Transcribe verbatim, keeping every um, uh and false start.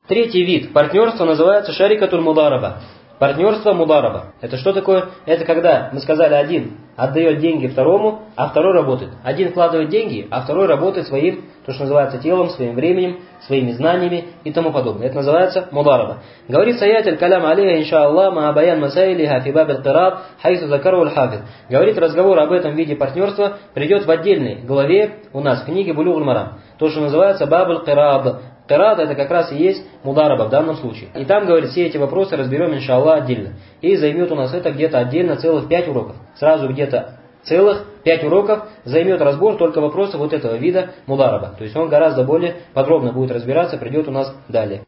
Третий вид партнерства называется шарикатуль мудараба. Партнерство мудараба. Это что такое? Это когда, мы сказали, один отдает деньги второму, а второй работает. Один вкладывает деньги, а второй работает своим, то, что называется, телом, своим временем, своими знаниями и тому подобное. Это называется мудараба. Говорит саятель калям алейха иншааллах ма баян масаилиха фи баб аль-кират хайсу закару аль-хафиз. Говорит, разговор об этом виде партнерства придет в отдельной главе у нас в книге Булуг аль-Марам. То, что называется баб аль-кират. Кират это как раз и есть мудараба в данном случае. И там, говорит, все эти вопросы разберем, иншаллах, отдельно. И займет у нас это где-то отдельно целых пять уроков. Сразу где-то целых пять уроков займет разбор только вопроса вот этого вида мудараба. То есть он гораздо более подробно будет разбираться, придет у нас далее.